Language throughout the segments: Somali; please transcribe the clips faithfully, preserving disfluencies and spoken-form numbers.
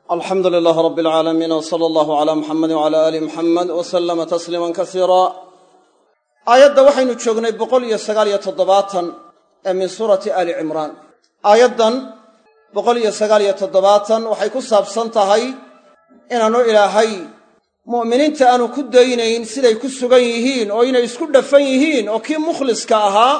الحمد لله رب العالمين وصلى الله على محمد وعلى آل محمد وسلم تسليما كثيرا آيات وحين تشوغني بقول يسقال يتضباطا من سورة آل عمران آيات بقول يسقال يتضباطا وحيكو سابسانتهاي إنانو إلهي مؤمنين تأنو كدينين سيدي كسوغيهين أو إنا يسكو دفنيهين أو كي مخلص كأها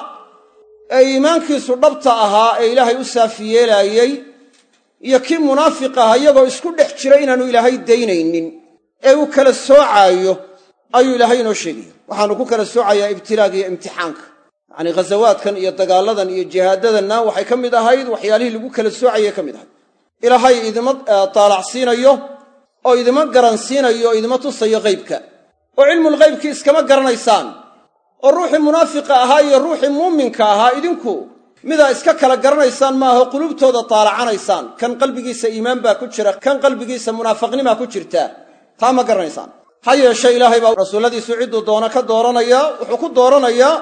إيمانكي سردبتها إلهي أسافيه لأيي iyo kii munaafiqaha iyagoo isku dhex jira inaanu ilaahay daynaynin ee uu kala soocayo ayuu ilaahay inoo sheegay waxaanu ku kala soocayaa ibtilaaga iyo imtixaanka yani ghazawaadkan iyo dagaaladan iyo jihaadadanna waxay ka mid ahayd waxyaalihii lagu kala soocayay ka mid ahayd ilaahay idima taalacsiinayo oo idima garansiinayo oo idima tusayo qaybka oo cilmul qaybki iskama garanaysaan oo ruuxii munaafiqa ahaa iyo ruuxii muuminka ahaa idinku midaa iska kala garanaysaan maaha qulubtooda taalacanaysaan kan qalbigiisa iimaan baa ku jira kan qalbigiisa munaafiqnima ku jirta taa ma garanaysaan ha yeeshee ilaahay baa rasuuladiisu cidduu doona ka dooranaya wuxuu ku dooranayaa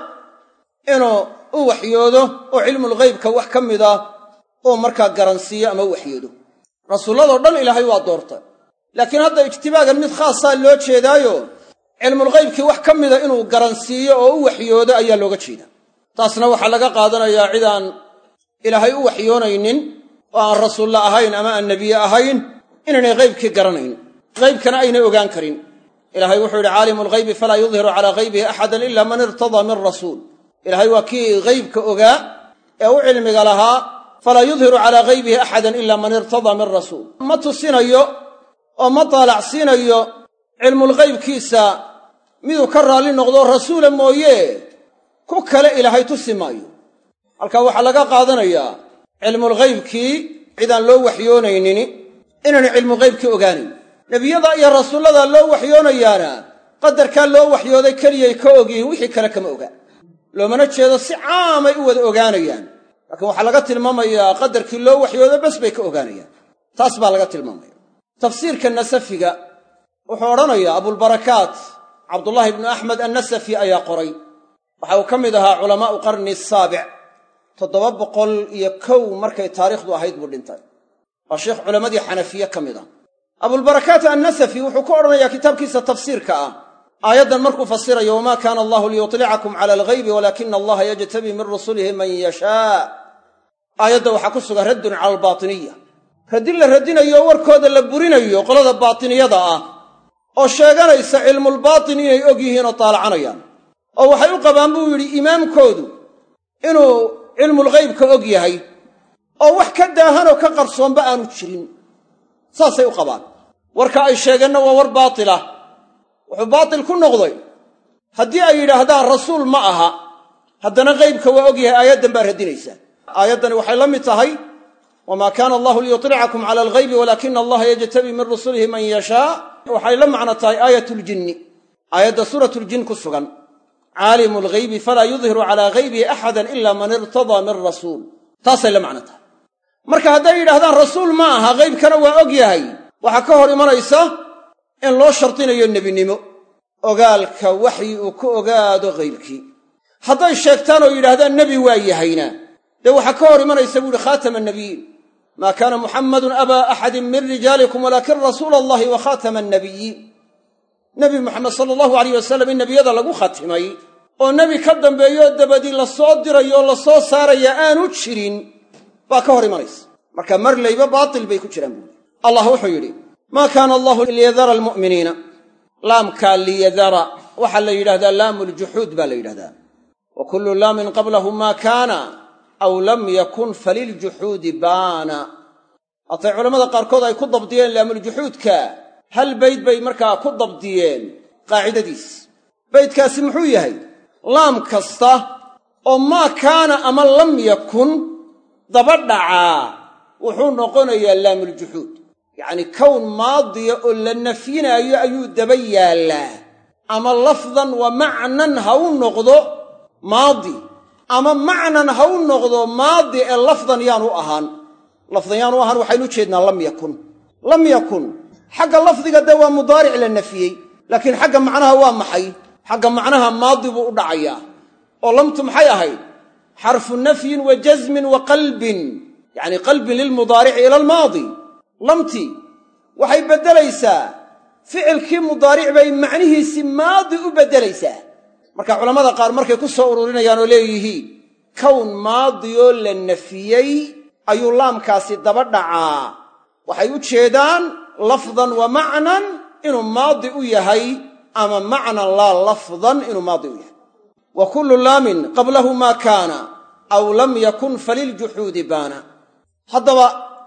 inuu u waxyoodo oo cilmul ghaybka wax ka mida oo markaa garansiiyo ama u waxyoodo rasuulladoo dhan ilaahay waa doortay laakiin hadda ijtibaagan mid khaasaa loo jeedaayo cilmul ghaybkii wax ka mida inuu garansiiyo oo u waxyoodo ayaa looga jeedaa taasna waxaa laga qaadanayaa cid aan ilaahay u waxyoonaynin oo aan rasuulla ahayn ama aan nebiye ahayn inaynay qaybkii garanayn qaybkana aynay ogaan karin ilaahay wuxuu yidhi caalimu lghaybi falaa yudhiru calaa haybihi axadan ila man irtadaa min rasuul ilaahay waa kii haybka ogaa ee u cilmiga lahaa falaa yudhiru calaa haybihi axadan ila man irtadaa min rasuul ma tusinayo oo ma taalacsiinayo cilmulghaybkiisa miduu ka raalli noqdo rasuula mooye ku kale ilaahay tusi maayo halkaa waxaa laga qaadanayaa cilmulghaybkii cidaan loo waxyoonaynin inaanu cilmulghaybkii ogaanayn nebiyada iyo rasuullada loo waxyoonayaana qadarkaa loo waxyooday keliyay ka ogyihiin wixii kale kama ogaa loomana jeedo si caamay u wada ogaanayaan laakiin waxaa laga tilmaamayaa qadarkii loo waxyoodo bes bay ka ogaanayaan taas baa laga tilmaamaya tafsiirka nasafiga wuxuu odhanayaa abulbarakaat cabdullaahi ibnu axmed annasafi ayaa qoray waxa uu ka mid ahaa culamaa'u qarni saabic toddoba boqol iyo kow markay taariikhdu ahayd buu dhintay waa sheekh culammadii xanafiye ka mid ah abulbarakaat annasafi wuxuu ku odhanayaa kitaabkiisa tafsiirka ah aayaddan markuu fasirayo wamaa kaana allahu liyutlicakum cala alghaybi walaakina allaha yajtabii min rusulihi man yashaa aayadda waxaa ku sugan raddun cala albaatiniya raddin la radinayo warkooda la burinayo qolada baatiniyada ah oo sheeganaysa cilmulbaatin inay og yihiin oo taalacanayaan oo waxay u qabaan buu yidhi imaamkoodu inuu cilmulghaybka og yahay oo wax ka daahanoo ka qarsoonba aanu jirin saasay u qabaan warka ay sheegeenna waa war baatilah wuxuu baatil ku noqday haddii ay yidhaahdaan rasuul ma aha haddana ghaybka waa og yahay aayaddan baa radinaysaa aayaddani waxay la mid tahay wamaa kaana allahu liyutlicakum cala alghaybi walaakina allaha yajtabii min rusulihi man yashaa waxay la macno tahay aayatuljinni aayadda suuratuljin ku sugan caalimu lghaybi falaa yudhiru calaa haybihi axadan ila man irtadaa min rasuul taasay la macno tahay marka hadday yidhahdaan rasuul ma aha haybkana waa og yahay waxaa ka hor imanaysa in loo shardinayo nebinimo ogaalka waxyi uu ku ogaado haybkii hadday sheegtaan oo yidhaahdaan nebi waa yahayna dee waxaa ka hor imanaysa buu yihi khaatama annabiyiin maa kaana muxammadun abaa axadin min rijaalikum walaakin rasuula allahi wa khaatama annabiyiin nebi moxamed sala allahu alayh wasalam in nebiyada lagu khatimay oo nebi ka dambeeyoo dabadii la soo dirayoo la soo saaraya aanu jirin baa ka hor imanaysa marka marlayba baatil bay ku jiraan buuri allah wuxuu yidhi maa kaana allahu liyadara almu'miniina laamkaa liyadara waxaa la yidhahdaa laamuljuxuud baa la yidhahdaa wa kullu laamin qablahu maa kaana aw lam yakun faliljuxuudi baana hatay culammada qaarkood ay ku dabdiyeen laamuljuxuudka hal bayd bay markaa ku dabdiyeen qaacidadiis baydkaasi muxuu yahay laam kasta oo maa kaana ama lam yakun daba dhacaa wuxuu noqonayaa laamuljuxuud yacni kown maadiya oo la nafyinaayo ayuu daba yaallaa ama lafdan wa macnan ha u noqdo maadi ama macnan ha u noqdo maadi ee lafdan yaanu ahaan lafdan yaanu ahaan waxaynu u jeednaa lam yakun lam yakun xagga lafdiga dee waa mudaaric la nafiyey laakiin xagga macnaha waa maxay xagga macnaha maadi buu u dhacayaa oo lamtu maxay ahayd xarfu nafyin wa jasmin wa qalbin yacni qalbin lilmudaarici ila almaadi lamtii waxay beddelaysaa ficilkii mudaaric bay macnihiisii maadi u beddelaysaa. marka culammada qaar markay ku soo ururinayaan oo leeyihiin kown maadi oo la nafiyey ayuu laamkaasi daba dhacaa, waxay u jeedaan lafdan wa macnan inuu maadi u yahay, ama macnan laa lafdan inuu maadi u yahay. wa kullu laamin qablahu maa kaana aw lam yakun faliljuxuudi baana. haddaba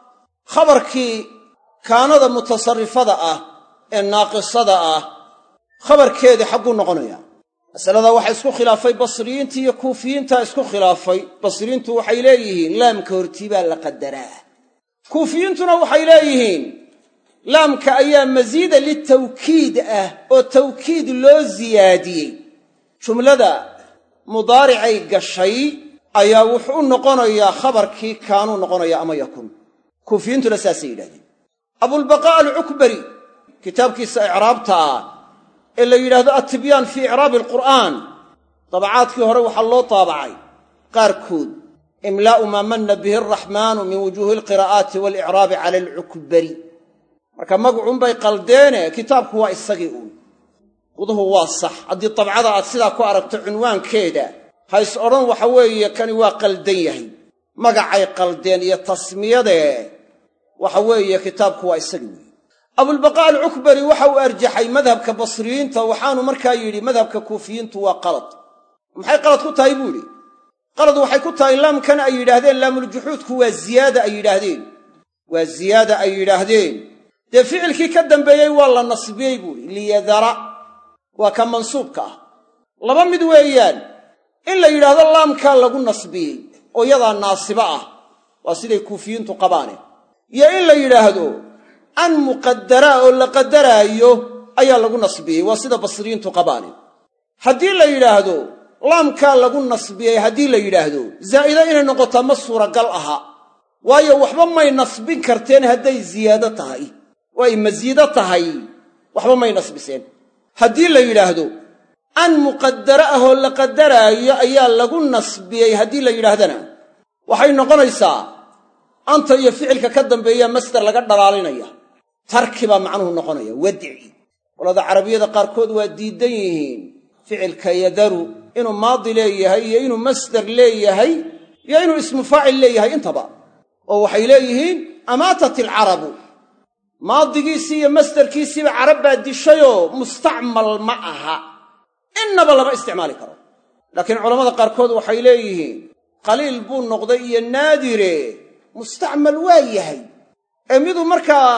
khabarkii kaanada mutasarrifada ah ee naaqisada ah khabarkeedii xagguu noqonayaa? masaladaa waxaa isku khilaafay basriyiinta iyo kuufiyiintaa isku khilaafay. basriyiintu waxay leeyihiin laamka hortii baa la qadaraa, kuufiyiintuna waxay leeyihiin laamka ayaa masiida litawkiid ah oo tawkiid loo siyaadiyey. jumlada mudaaricay gashay ayaa wuxuu u noqonayaa khabarkii kaanuu noqonaya ama yakun. kuufiyiintuna saasay yidhahdeen. abulbaqaa alcukbari kitaabkiisa icraabta ah ee la yidhaahdo attibyaan fii icraabi alqur'aan, dabacaadkii hore waxaa loo taabacay qaarkood imlaa'u maa manna bihi araxmaanu min wujuuhi alqiraa'aati waalicraabi cala alcukbari. marka magacuunbay qaldeene kitaabku waa isagii uun. guduhu waa sax. haddii dabcada aad sidaa ku aragto cunwaankeeda hays odhan waxa weeye kani waa qaldan yahay. magacay qaldeen iyo tasmiyadee waxa weeye kitaabku waa isagii weeye. abulbaqaa alcukbari waxa uu arjaxay madhabka basriyiinta, waxaanu markaa yidhi madhabka kuufiyiintu waa qalad. maxay qalad ku tahay buu yidhi? qalad waxay ku tahay laamkan ay yidhaahdeen laamuljuxuudku waa ziyaada ay yidhaahdeen waa ziyaada ay yidhaahdeen dee ficilkii ka dambeeyey waa la nasbiyey buu yidhi. liyadara waa ka mansuubka ah. laba mid weeyaan, in la yidhaahdo laamkaa lagu nasbiyey oo yadaa naasiba ah, waa siday kuufiyiintu qabaane, iyo in la yidhaahdo an muqaddaraa oo la qadaraayo ayaa lagu nasbiyey, waa sida basriyiintu qabaane. haddii la yidhaahdo laamkaa lagu nasbiyey, haddii la yidhaahdo zaa'ida inay noqotaa ma suuragal aha, waayo waxba may nasbin karteen hadday ziyaado tahay, oo ay masiido tahay waxba may nasbiseen. haddii la yidhaahdo an muqaddara ah oo la qadaraayo ayaa lagu nasbiyey, haddii la yidhaahdana waxay noqonaysaa anta iyo ficilka ka dambeeya masdar laga dhalaalinaya, tarki baa macnuhu noqonaya, wadci. qolada carabiyada qaarkood waa diidan yihiin ficilka yadaru inuu maadi leeyahay iyo inuu masdar leeyahay iyo inuu ismu faacil leeyahay intaba, oo waxay leeyihiin amaatat alcarabu, maadigiisii iyo masdarkiisiiba carab baa dishayoo mustacmal ma aha, innaba lama isticmaali karo. laakiin culammada qaarkood waxay leeyihiin qaliil buu noqday iyo naadire mustacmal waa yahay, ee miduu markaa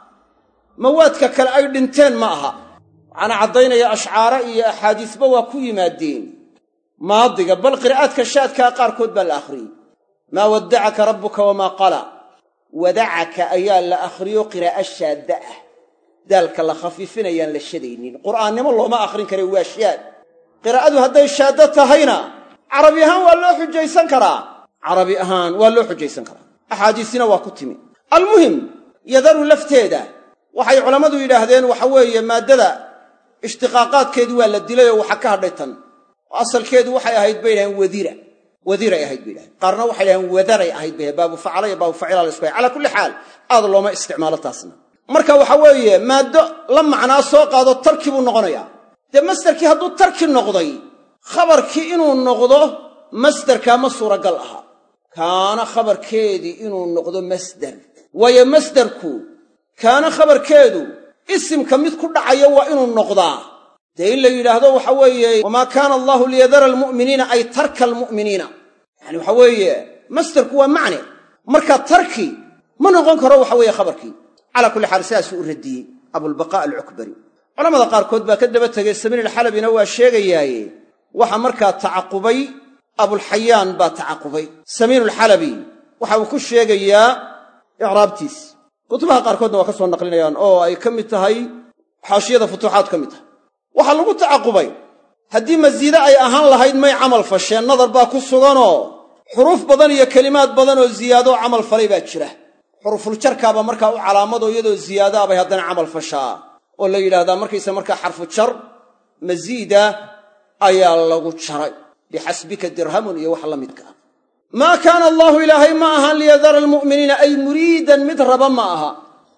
mawaadka kale ay dhinteen ma aha. waxaana caddaynaya ashcaara iyo axaadiisba waa ku yimaadeen maadiga, bal qiraa'aadka shaadkaa qaarkood baa la akhriyey. maa waddacaka rabbuka wamaa qala, wadacaka ayaa la akhriyo qiraa'o shaadda ah, daalka la khafiifinayaan la shadaynin. qur'aannimo looma akhrin kare, waa shaad. qiraa'adu hadday shaaddo tahayna carabi ahaan waa loo xujaysan karaa carabi ahaan waa loo xujaysan karaa axaadiisina waa ku timi. almuhim yadaru lafteeda waxay culammadu yidhaahdeen waxa weeye maaddada ishtiqaaqaadkeedii waa la dilay oo waxa ka hadhay tan, oo asalkeedu waxay ahayd bay yidhahdeen wadira wadiray ahayd bay yidhahdeen. qaarna waxay yidhahdeen wadaray ahayd bay baabu facala iyo baabu facila la isku hay. calaa kulli xaal aad looma isticmaalo taasna. marka waxa weeye maaddo la macnaa soo qaado tarki buu noqonayaa. dee masdarkii hadduu tarki noqday, khabarkii inuu noqdo masdarkaa ma suuragal aha. kaana khabarkeedii inuu noqdo masdar, waayo masdarku kaana khabarkeedu isimka mid ku dhacayo waa inuu noqdaa. dee in la yidhaahdo waxa weeye wamaa kaana allaahu liyadara almu'miniina ay tarka almu'miniina, yani waxa weeye masdarku waa macne, marka tarki ma noqon karo waxa weeye khabarkii. calaa kulli xaal sidaasuu u radiyey abulbaqaa alcukbari. culamada qaarkood baa ka daba tegey, samiin alxalabina waa sheegayaaye waxa markaa tacaqubay abulxayaan baa tacaqubay. samiin alxalabi waxa uu ku sheegayaa icraabtiis, kutubaha qaarkoodna waa ka soo naqlinayaan oo ay ka mid tahay xaashiyada futuuxaad ka mid tahay. waxaa lagu tacaqubay haddii masiide ay ahaan lahayd may camal fasheen, nadar baa ku suganoo xuruuf badan iyo kelimaad badan oo ziyaadoo camal falay baa jira. xurufuljarkaaba markaa u calaamadoo iyadoo ziyaada bay haddana camal fashaa oo la yidhaahdaa markaysa markaa xarfu jar masiida ayaa lagu jaray, bixasbika dirhamun iyo wax la midka ah. maa kaana allaahu ilaahay ma ahan liyadara almu'miniina ay muriidan mid raba ma aha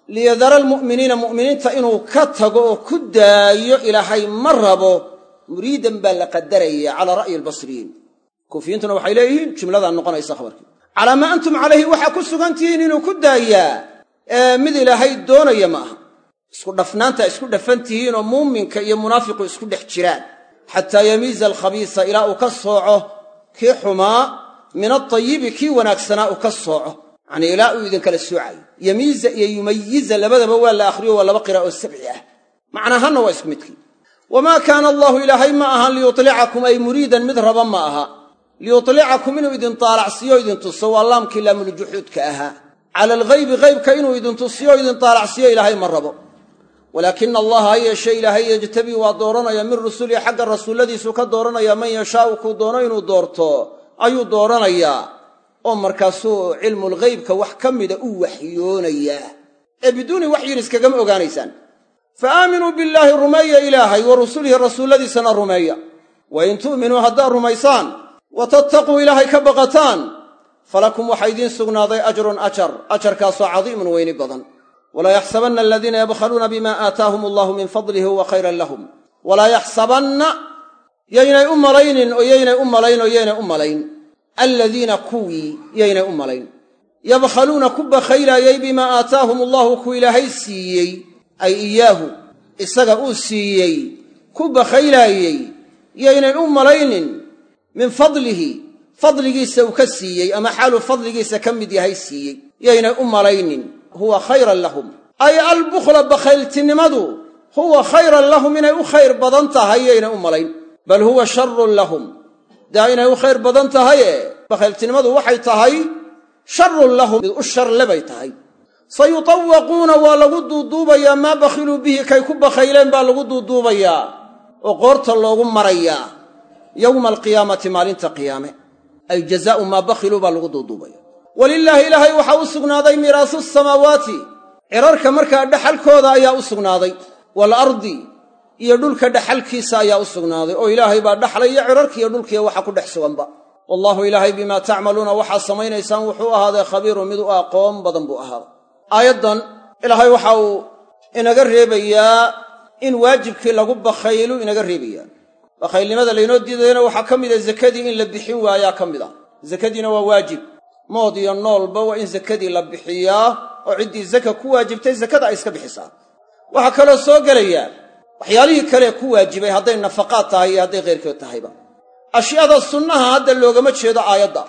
liyadara almu'miniina mu'miniinta inuu ka tago oo ku daayo ilaahay ma rabo muriidan baa la qadaraya calaa ra'yi albasriyiin kuufiyintuna waxay leeyihiin jumladaa noqonaysa khabarkii calaa maa antum calayhi waxaa ku sugantihiin inuu ku daayaa ee mid ilaahay doonaya ma aha isku dhafnaanta isku dhafan tihiinoo muuminka iyo munaafiqu isku dhex jiraan xataa yamiiza alkhabiisa ilaa uu ka sooco kii xumaa min altayibi kii wanaagsanaa uu ka sooco yacnii ilaa uu idinkala soocayo yamiiza iyo yumayiza labadaba waa la akhriyo waa laba qiraa'o sabci ah macnaahanna waa isku midkii wamaa kaana allaahu ilaahay ma ahan liyutlicakum ay muriidan mid raba ma aha liyutlicakum inuu idin taalacsiiyo idin tuso waa laamkii laamuljuxuudka ahaa cala alghaybi ghaybka inuu idin tusiyo idin taalacsiiyo ilaahay ma rabo walaakina allaha ha yeeshe ilaahay yejtabii waa dooranaya min rusulihi xagga rasuulladiisu ka dooranaya man yashaau kuu doono inuu doorto ayuu dooranayaa oo markaasuu cilmulghaybka wax ka mida u waxyoonayaa ee biduuni waxyin iskagama ogaanaysaan fa aaminuu billaahi rumeeya ilaahay wa rusulihi rasuulladiisana rumeeya wa in tu'minuu haddaad rumaysaan wa tattaquu ilaahay ka baqataan falakum waxaa idiin sugnaaday ajrun ajar ajarkaasoo cadiimun weyni badan walaa yaxsabanna aladiina yabkhaluuna bima aataahum allahu min fadlihi huwa khayran lahum walaa yaxsabanna yaynay u malaynin oo yaynay u malayn oo yaynay u malayn aladiina kuwii yaynay u malayn yabkhaluuna ku bakhaylaayey bimaa aataahum allahu ku ilaahay siiyey ay iyaahu isaga uu siiyey ku bakhaylaayey yaynay u malaynin min fadlihi fadligiisa uu ka siiyey ama xaaluu fadligiisa ka mid yahay siiyey yaynay u malaynin huwa khayran lahum ay albukhla bakhayltinimadu huwa khayran lahum inay u khayr badan tahay yaynay u malayn bal huwa sharrun lahum daa inay u khayr badan tahaye bakhayltinimadu waxay tahay sharrun lahum mid u sharle bay tahay sayutawaquuna waa lagu duuduubayaa maa bakhiluu bihi kay ku bakhayleen baa lagu duuduubayaa oo qoorta loogu marayaa yowma alqiyaamati maalinta qiyaame ay jazaa'u maa bakhiluu baa lagu duuduubaya walilaahi ilaahay waxaa u sugnaaday miraasu samaawaati cirarka markaa dhaxalkooda ayaa u sugnaaday waalardi iyo dhulka dhaxalkiisa ayaa u sugnaaday oo ilaahay baa dhaxlaya cirarkiiyo dhulkiiyo waxa ku dhex suganba wallaahu ilaahay bimaa tacmaluuna waxaad samaynaysaan wuxuu ahaaday khabiirun mid u aqoon badan buu ahaaday aayaddan ilaahay waxa uu inaga reebayaa in waajibkii lagu bakhaylu inaga reebayaa bakhaylnimada laynoo diidayana waxaa ka mida zakadii in la bixin waayaa ka mid a zakadiina waa waajib mood iyo noolba waa in zakadii la bixiyaa oo ciddii zaka ku waajibtay zakada ay iska bixisaa waxaa kaloo soo gelaya waxyaalihii kalee ku waajibay hadday nafaqaad tahay iyo hadday khayrkood tahayba ashyaada sunnaha hadda loogama jeedo aayadda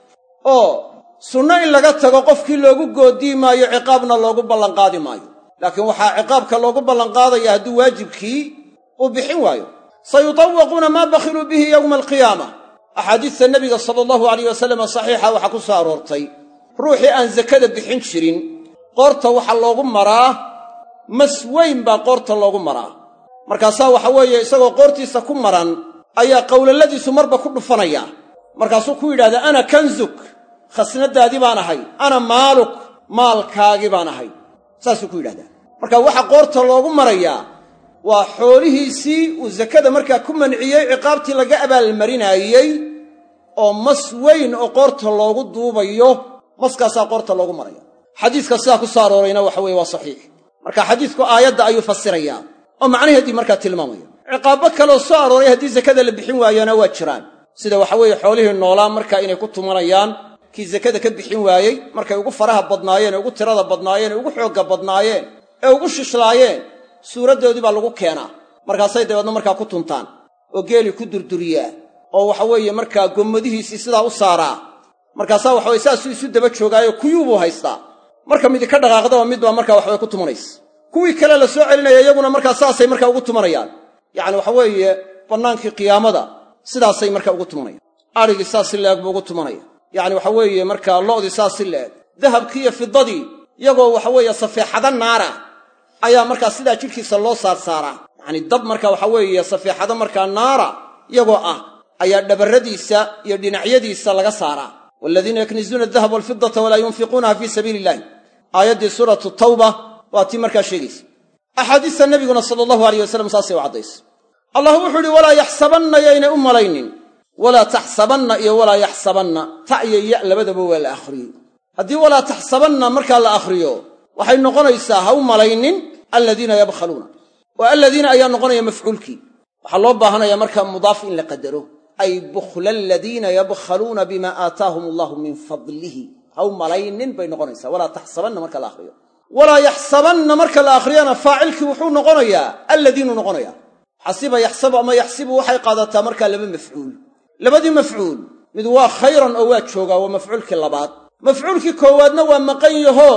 oo sunno in laga tago qofkii loogu goodii maayo ciqaabna loogu ballanqaadi maayo laakiin waxaa ciqaabka loogu ballanqaadaya hadduu waajibkii uu bixin waayo sayutawaquuna maa bakhiluu bihi yowma alqiyaama axaadiista nebiga sala allahu alayh wasallam saxiixa waxaa ku soo aroortay ruuxii aan sakada bixin jirin qoorta waxaa loogu maraa mas weyn baa qoorta loogu maraa markaasaa waxa weeye isagoo qoortiisa ku maran ayaa qowlaladiisu marba ku dhufanaya markaasuu ku yidhahdaa ana kanzuk khasnadaadii baan ahay ana maaluk maalkaagii baan ahay saasuu ku yidhahdaa marka waxa qoorta loogu marayaa waa xoolihiisii uu sakada markaa ku manciyey ciqaabtii laga abaalmarinaayey oo mas weyn oo qoorta loogu duubayo maskaasaa qoorta loogu maraya xadiiska sidaa ku soo aroorayna waxa weeye waa saxiix marka xadiisku aayadda ayuu fasirayaa oo macnaheedii markaa tilmaamaya ciqaabo kaloo soo arooray haddii sakada la bixin waayana waa jiraan sida waxa weeye xoolihii noolaa markaa inay ku tumanayaan kii sakada ka bixin waayey markay ugu faraha badnaayeen ee ugu tirada badnaayeen ee ugu xoogga badnaayeen ee ugu shishlaayeen suuraddoodii baa lagu keenaa markaasay dabeedna markaa ku tuntaan oo geelii ku durduriyaa oo waxa weeye markaa gommadihiisii sidaa u saaraa markaasaa waxa weye saasuu isu daba joogaayo kuyuubuu haystaa marka midi ka dhaqaaqdaba midbaa markaa waxaweye ku tumanaysa kuwii kale la soo celinaya iyaguna markaa saasay markaa ugu tumanayaan yacni waxa weeye bannaankii qiyaamada sidaasay markaa ugu tumanayaan adhigii saas si la-eg buu ugu tumanaya yacni waxa weeye markaa lo'dii saas si la-eg dahabkii iyo fidadii iyagoo waxa weeye safeexada naara ayaa markaa sidaa jidhkiisa loo saarsaaraa yacni dab markaa waxa weeye safeexado markaa naara iyagoo ah ayaa dhabarradiisa iyo dhinacyadiisa laga saaraa waaladiina yaknizuuna adahaba waalfidata walaa yunfiquunaha fii sabiili illahi aayaddii suuratu tawba waa tii markaa sheegaysa axaadiista nebiguna sala allahu alayh wasalam saasay u caddaysa allah wuxuu idhi walaa yaxsabanna yaynay u malaynin walaa taxsabanna iyo walaa yaxsabanna ta iyo ya labadaba waa la akhriyey haddii walaa taxsabanna markaa la akhriyo waxay noqonaysaa ha u malaynin aladiina yabkhaluuna wa aladiina ayaa noqonaya mafcuulkii waxaa loo baahanaya markaa mudaaf in la qadaro ay bukhla aladiina yabkhaluuna bima aataahum allahu min fadlihi ha u malaynin bay noqonaysaa walaa taxsabanna marka la akhriyo walaa yaxsabanna marka la akhriyana faacilkii wuxuu noqonayaa alladiinu noqonaya xasiba yaxsabu ama yaxsibu waxay qaadataa markaa laba mafcuul labadii mafcuul mid waa khayran oo waa joogaa waa mafcuulkii labaad mafcuulkii koowaadna waa maqan yaho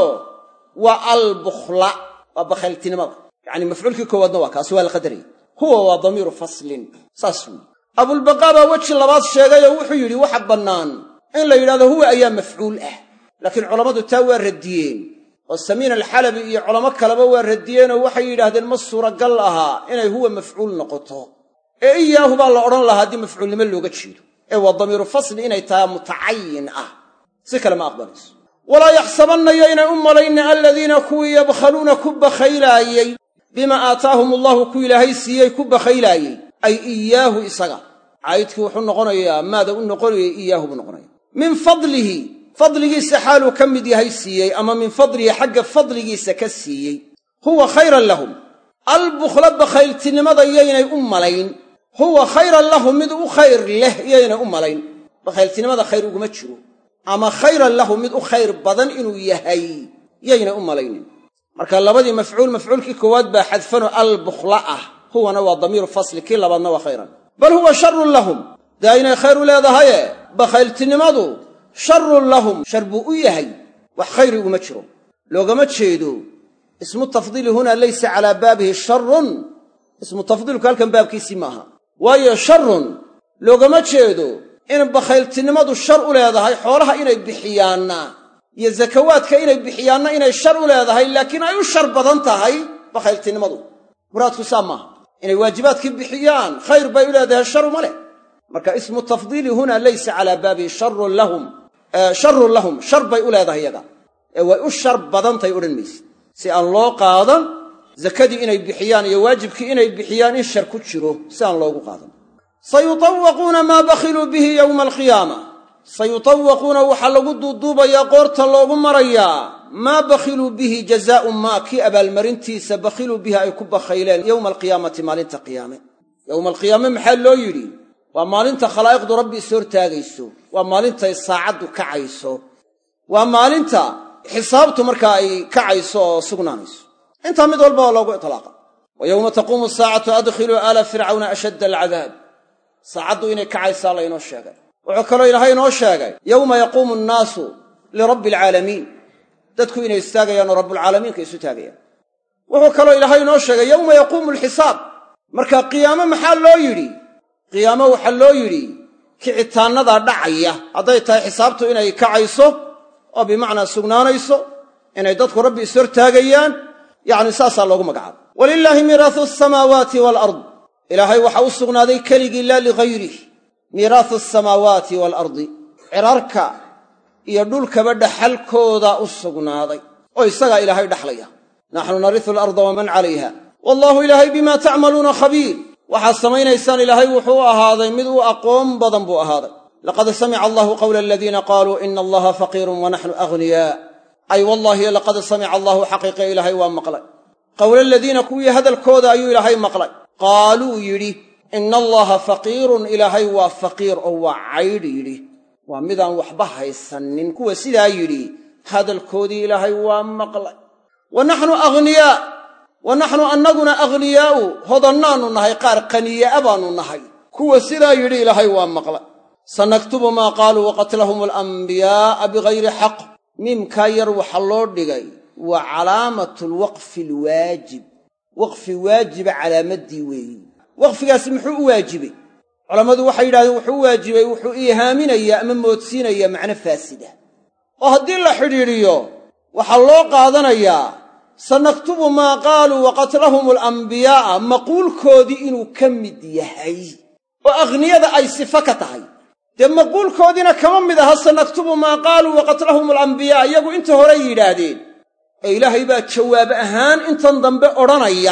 waa albukhla waa bakhayltinimada yacni mafcuulkii koowaadna waa kaasi waa la qadaraya huwa waa damiiru faslin saas weyi abulbaqaa baa weji labaad sheegayoo wuxuu yidhi waxa bannaan in la yidhahdo huwa ayaa mafcuul ah laakiin culammadu taa waa radiyeen oo samiin alxalabi iyo culamo kaleba waa radiyeenoo waxay yidhaahdeen ma suuragal ahaa inay huwa mafcuul noqoto ee iyaahu baa la odhan lahaa haddii mafcuulnimo looga jeedo ee waa damiiru fasli inay tahay mutacayin ah si kale ma aqbalayso walaa yaxsabanna yaynay u malaynin aladiina kuwii yabkhaluuna ku bakhaylaayey bimaa aataahum allahu ku ilaahay siiyey ku bakhaylaayey ay iyaahu isaga caayidkii wuxuu noqonayaa maada u noqonayay iyaahu buu noqonaya min fadlihi fadligiisa xaaluu ka mid yahay siiyey ama min fadlihi xagga fadligiisa ka siiyey huwa khayran lahum albukhla bakhayltinimada yaynay u malayn huwa khayran lahum mid u khayr leh yaynay u malayn bakhayltinimada khayr uguma jiro ama khayran lahu mid u khayr badan inuu yahay yaynay u malaynin marka labadii mafcuul mafcuulkii koowaad baa xadfanoo albukhla ah huwana waa damiiru fasli kii labaadna waa khayran bal huwa sharrun lahum daa inay khayr u leedahaye bakhayltinimadu sharrun lahum shar buu u yahay wax khayr iguma jiro loogama jeedo ismu tafdiili hunaa laysa calaa baabihi sharrun ismu tafdiilku halkan baabkiisii maaha waayo sharrun loogama jeedo in bakhayltinimadu shar u leedahay xoolaha inay bixiyaanna iyo zakawaadka inay bixiyaanna inay shar u leedahay laakiin ay u shar badan tahay bakhayltinimadu muraadku saa maaha inay waajibaadkii bixiyaan khayr bay u leedahay sharuma leh marka ismu tafdiili hunaa laysa calaa baabihi sharrun lahum sharrun lahum shar bay u leedahay yaga ee way u shar badantahay odhan maysid si aan loo qaadan zakadii inay bixiyaan iyo waajibkii inay bixiyaan in shar ku jiro si aan loogu qaadan sayutawaquuna maa bakhiluu bihi yowma alqiyaama sayutawaquuna waxaa lagu duuduubayaa qoorta loogu marayaa maa bakhiluu bihi jazaa'u maa kii abaalmarintiisa bakhiluu bihi ay ku bakhayleen yowma alqiyaamati maalinta qiyaame yowma alqiyaame maxaa loo yidhi waa maalinta khalaa'iqdu rabbi is hortaagayso waa maalintay saacaddu kacayso waa maalinta xisaabtu markaa ay kacayso oo sugnaanayso intaa mid walba waa loogu itlaaqa wa yowma taquumu saacatu adkhiluu aala fircawna ashadda alcadaab saacaddu inay kacaysaa laynoo sheegay wuxuu kaloo ilaahay inoo sheegay yowma yaquumu annaasu lirabbi alcaalamiin dadku inay istaagayaanoo rabbulcaalamiinka isu taagayaan wuxuu kaloo ilaahay inoo sheegay yowma yaquumu alxisaab marka qiyaamo maxaa loo yidhi qiyaamo waxaa loo yidhi kicitaannadaa dhacaya hadday tahay xisaabtu inay kacayso oo bimacnaa sugnaanayso inay dadku rabbi is hortaagayaan yacni saasaa loogu magacaabay walilaahi miiraasu asamaawaati waalard ilaahay waxaa u sugnaaday keligii laa ligayrih miiraasu asamaawaati waalardi cirarka iyo dhulkaba dhaxalkooda u sugnaaday oo isagaa ilaahay dhaxlaya naxnu narisu alarda waman calayha wallaahu ilaahay bimaa tacmaluuna khabiir waxaad samaynaysaan ilaahay wuxuu u ahaaday mid u aqoon badan buu ahaaday laqad samica allahu qawla aladiina qaaluu ina allaha faqiirun wa naxnu aghniyaa ay wallaahi laqad samica allahu xaqiiqa ilaahay waa maqlay qawla aladiina kuwii hadalkooda ayuu ilaahay maqlay qaaluu yidhi ina allaha faqiirun ilaahay waa faqiir oo waa caydh yidhi waa midaan waxba haysanin kuwa sidaa yidhi hadalkoodii ilaahay waa maqlay wa naxnu aghniyaa wa naxnu annaguna aghniyaa'u hodannaannu nahay qaar qaniya'a baannu nahay kuwa sidaa yidhi ilaahay waa maqlay sanaktubu maa qaaluu waqatlahum alanbiyaa'a bigayri xaq miimkaa yar waxa loo dhigay waa calaamatu lwaqfi alwaajib waqfi waajiba calaamaddii weeyi waqfigaasi muxuu u waajibay culammadu waxay yidhahdeen wuxuu u waajibay wuxuu iihaaminayaa ama moodsiinayaa macno faasida oo haddii la xidhiidhiyo waxaa loo qaadanayaa sanaktubu maa qaaluu waqatlahum alambiyaa'a maquulkoodii inuu ka mid yahay oo akhniyada ay sifo ka tahay dee maquulkoodiina kama mid aha sanaktubu maa qaaluu waqatlahum alambiyaa iyagu inta horey yidhaahdeen ee ilaahay baa jawaab ahaan intan dambe odhanaya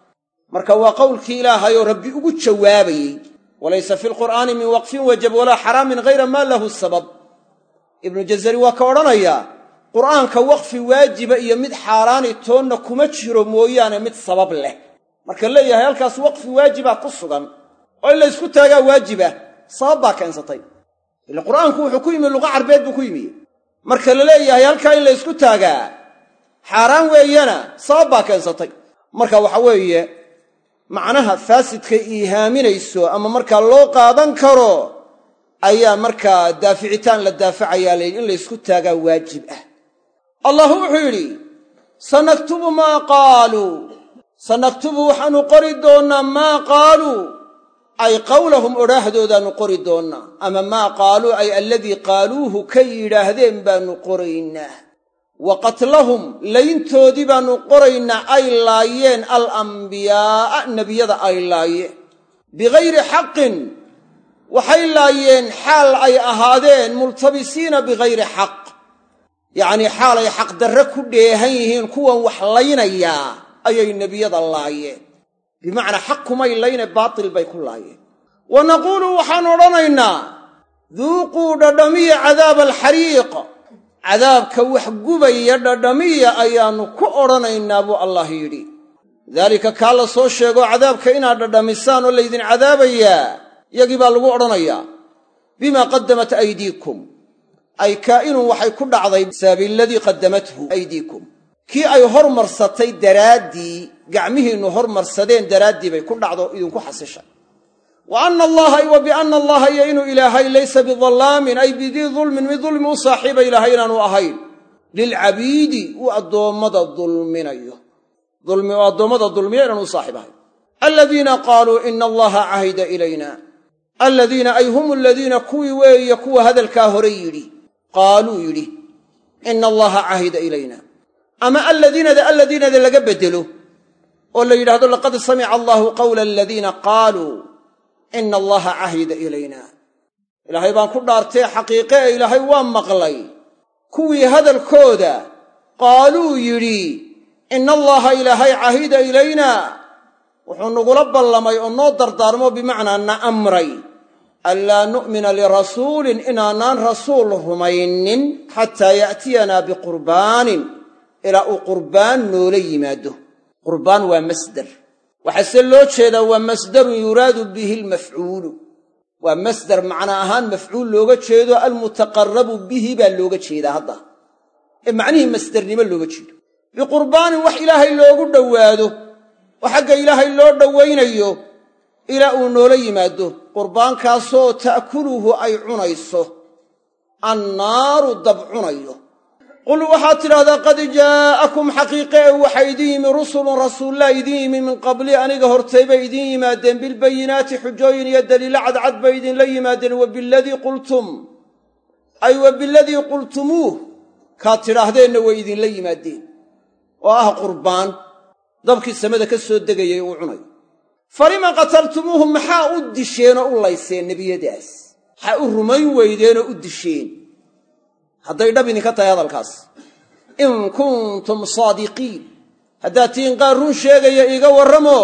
marka waa qowlkii ilaahay oo rabbi ugu jawaabayey walaysa fi lqur'aani min waqfin wajab walaa xaraamin hayra maa lahu sabab ibnu jazari waa ka odhanayaa qur'aanka waqfi waajiba iyo mid xaaraani toonna kuma jiro mooyaane mid sabab leh marka leeyahay halkaas waqfi waajiba ku sugan oo in la isku taagaa waajiba sabab baa keensatay ila qur'aanku wuxuu ku yimi luqa carbeed buu ku yimi marka la leeyahay halkaa in la isku taagaa xaaraan weeyana sabab baa keensatay marka waxa weeye macnaha faasidka iihaaminayso ama markaa loo qaadan karo ayaa markaa daaficitaan la daafacayaa leeyahay in la isku taagaa waajib ah allah wuxuu yidhi sanaktubu maa qaaluu sanaktubu waxaanu qori doonnaa maa qaaluu ay qawlahum odhaahdoodaannu qori doonnaa ama maa qaaluu ay alladii qaaluuhu ka yidhaahdeen baannu qoraynaa wa qatlahum layntoodii baannu qoraynaa ay laayeen alambiyaa'a nebiyada ay laayeen bigayri xaqin waxay laayeen xaal ay ahaadeen multabisiina bigayri xaq yacnii xaal ay xaqdarre ku dheehan yihiin kuwan wax laynayaa ayay nebiyada laayeen bimacnaa xaq kumay layne baatil bay ku laayeen wa naquulu waxaan odhanaynaa duuquu dhadhamiya cadaaba alxariiq cadaabka wax gubaya dhadhamiya ayaannu ku odhanaynaa buu allah yidhi daalika kaa la soo sheego cadaabka inaad dhadhamisaan oo laydin cadaabayaa yagii baa lagu odhanayaa bimaa qaddamat aydiikum ay kaa'inun waxay ku dhacday bisababi aladii qaddamathu aydiikum kii ay hormarsatay daraaddii gacmihiinnu hormarsadeen daraaddii bay ku dhacdo idinku xasishay wa anna allaha wa bianna allaha iyo inuu ilaahay laysa bidallaamin ay bidii dulmin mid dulmi u saaxiiba ilaahay inaanu ahayn lilcabiidi uu addoommada dulminayo dulmi oo addoommada dulmiya inaanu u saaxiib ahayn aladiina qaaluu ina allaha cahida ilayna aladiina ay hum aladiina kuwii weeye kuwa hadalkaa hore yidhi qaaluu yidhi ina allaha cahida ilayna ama aladiinada aladiinada laga beddelo oo la yidhaahdo laqad samica allahu qawla aladiina qaaluu ina allaha cahida ilayna ilaahay baan ku dhaartee xaqiiqe ee ilaahay waa maqlay kuwii hadalkooda qaaluu yidhi ina allaha ilaahay cahida ilayna wuxuu nagula ballamay oo noo dardaarmo bimacnaa na amray anlaa nu'mina lirasuulin inaanaan rasuul rumaynin xataa ya'tiyanaa biqurbaanin ilaa uu qurbaan noola yimaado qurbaan waa masdar waxaase loo jeedaa waa masdarun yuraadu bihi almafcuulu waa masdar macna ahaan mafcuul looga jeedo almutaqarrabu bihi baa looga jeedaa hadda ee macnihii masdarnimo looga jeedo biqurbaanin wax ilaahay loogu dhowaado oo xagga ilaahay loo dhowaynayo ilaa uu noola yimaado qurbaankaasoo ta'kuluhu ay cunayso annaaru dab cunayo qul waxaad tidhahdaa qad jaa'akum xaqiiqe ee waxaa idin yimi rusulun rasuullaa idin yimi min qabli aniga hortay bay idin yimaadeen bilbayinaati xujooyin iyo daliilo cadcad bay idinla yimaadeen wa biladii qultum ay wa biladii qultumuuh kaad tidhaahdeenna way idinla yimaadeen oo ah qurbaan dabkii samada ka soo degayay uu cunayo falima qataltumuuhum maxaa u disheenoo u layseen nebiyadaas maxaa u rumayn weydeenoo u disheen hadday dhab idinka tahay hadalkaas in kuntum saadiqiin haddaad tihiin qaar run sheegaya iiga warramo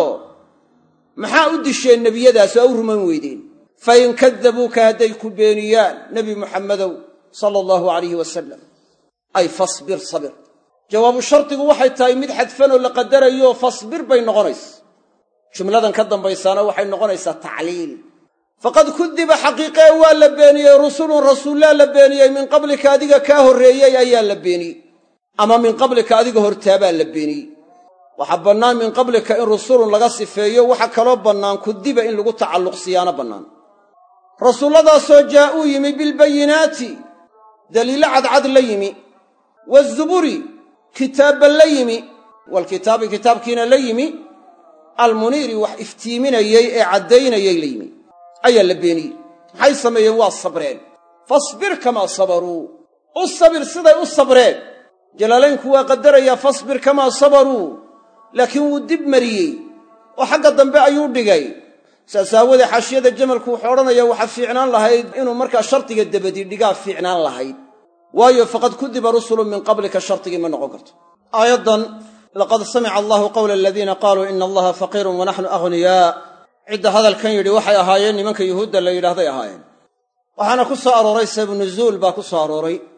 maxaa u disheen nebiyadaas oo u rumayn weydeen fa in kadabuuka hadday ku beeniyaan nebi muxammedow sala allahu calayhi wasalam ay fasbir sabir jawaabu shardigu waxay tahay mid xadfanoo la qadarayo fasbir bay noqonaysa jumladan ka dambaysaana waxay noqonaysaa tacliil faqad kudiba xaqiiqee waa la beeniyey rusulun rasuullaa la beeniyey min qablika adiga kaa horreeyey ayaa la beeniyey ama min qablika adiga hortaabaa la beeniyey waxaa bannaan min qablika in rusulun laga sifeeyo waxa kaloo bannaan kudiba in lagu tacalluqsiyaana bannaan rasuulladaasoo jaa'uu yimi bilbayinaati daliilo cadcad la yimi wazuburi kitaabba la yimi walkitaabi kitaabkiina la yimi almuniiri wax iftiiminayey ee caddaynayay la yimi ayaa la beeniyey maxay sameeyeen waa sabreen fasbir kamaa sabaruu u sabir siday u sabreen jalaalaynku waa qadarayaa fasbir kamaa sabaruu laakiin wuu dib mariyey oo xagga dambe ayuu dhigay saas aawadee xaashiyada jamalku wuxuu odhanayaa waxaa fiicnaan lahayd inuu markaa shardiga dabadii dhigaa fiicnaan lahayd waayo faqad kudiba rusulun min qablika shardigii ma noqon karto aayaddan laqad samica allahu qawla aladiina qaaluu ina allaha faqiirun wa naxnu aghniyaa cidda hadalkan yidhi waxay ahaayeen nimanka yuhuudda la yidhaahday ahaayeen waxaana ku soo arooray sababu nuzuul baa ku soo arooray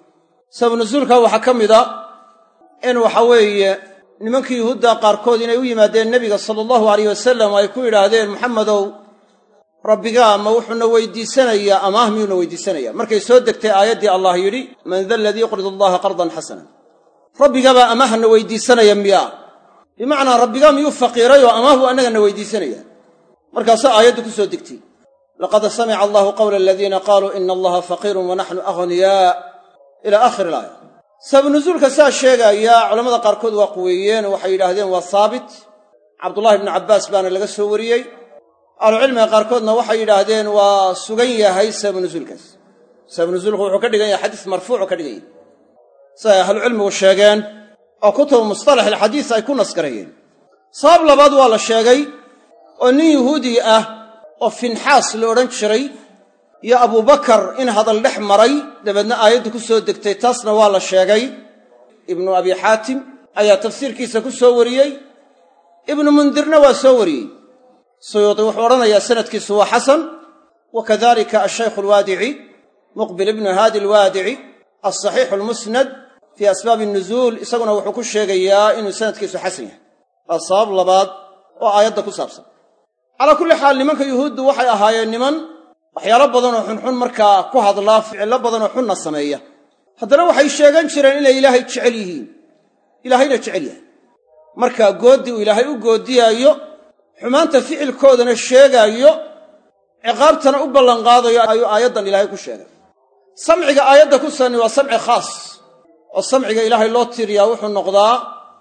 sabab nuzuulka waxaa ka mid a in waxa weeye nimankii yuhuudda qaarkood inay u yimaadeen nebiga sala allahu alayh wasalam ay ku yidhaahdeen maxamedow rabbigaa ma wuxuuna weydiisanayaa amaah miyuuna weydiisanaya markay soo degtay aayaddii allah yidhi man da aladii yuqridu allaha qardan xasanan rabbigabaa amaahna weydiisanaya miyaa bimacnaa rabbigaa miyuu faqiiray oo amaah buu annagana weydiisanaya markaasaa aayaddu ku soo degtay laqad samica allahu qawla aladiina qaaluu ina allaha faqiirun wa naxnu aghniyaa ilaa aakhiri ilaaya sabab nuzuulka saa sheegaya culammada qaarkood waa quweeyeen oo waxay yidhaahdeen waa haabit cabdullahi ibnu cabbaas baana laga soo wariyey ahlucilmiga qaarkoodna waxay yidhaahdeen waa sugan yahay sabab nuzuulkaas sabab nuzuulku wuxuu ka dhigan yahay xadiis marfuucu ka dhigan yahay siday ahlucilmigu sheegeen oo kutubu mustalax alxadiis ay ku nasgarayeen sabab labaad waa la sheegay oo nin yuhuudi ah oo finxaas la odhan jiray iyo abubakar in hadal dhex maray dabeedna aayaddu ku soo degtay taasna waa la sheegay ibnu abi xaatim ayaa tafsiirkiisa ku soo wariyey ibnu mundirna waa soo wariyey suyuuti wuxuu odhanayaa sanadkiisu waa xasan wa kadalika ashaykhu alwaadici muqbil ibnu haadi alwaadici alsaxiixu almusnad fii asbaabi nuzuul isaguna wuxuu ku sheegayaa inuu sanadkiisu xasan yahay waa sabab labaad oo aayadda ku saabsan calaa kulli xaal nimanka yuhuuddu waxay ahaayeen niman waxyaalo badanoo xunxun markaa ku hadlaa ficillo badanoo xunna sameeya haddana waxay sheegan jireen inay ilaahay jecel yihiin ilaahayna jecel yahay markaa gooddi uu ilaahay u goodiyaayo xumaanta ficilkoodana sheegaayo ciqaabtana u ballanqaadayo ayuu aayaddan ilaahay ku sheegay samciga aayadda ku sanni waa samci khaas oo samciga ilaahay loo tiiriyaa wuxuu noqdaa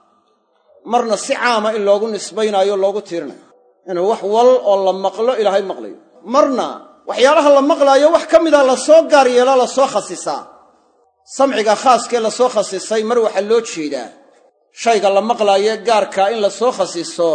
marna si caama in loogu nisbaynaayo loogu tiirinayo inuu wax wal oo la maqlo ilaahay maqlayo marna waxyaalaha la maqlaayo wax ka mida la soo gaar yeelaa la soo khasisaa samciga khaaskee la soo khasisay mar waxaa loo jeedaa shayga la maqlaayo gaarkaa in la soo khasiso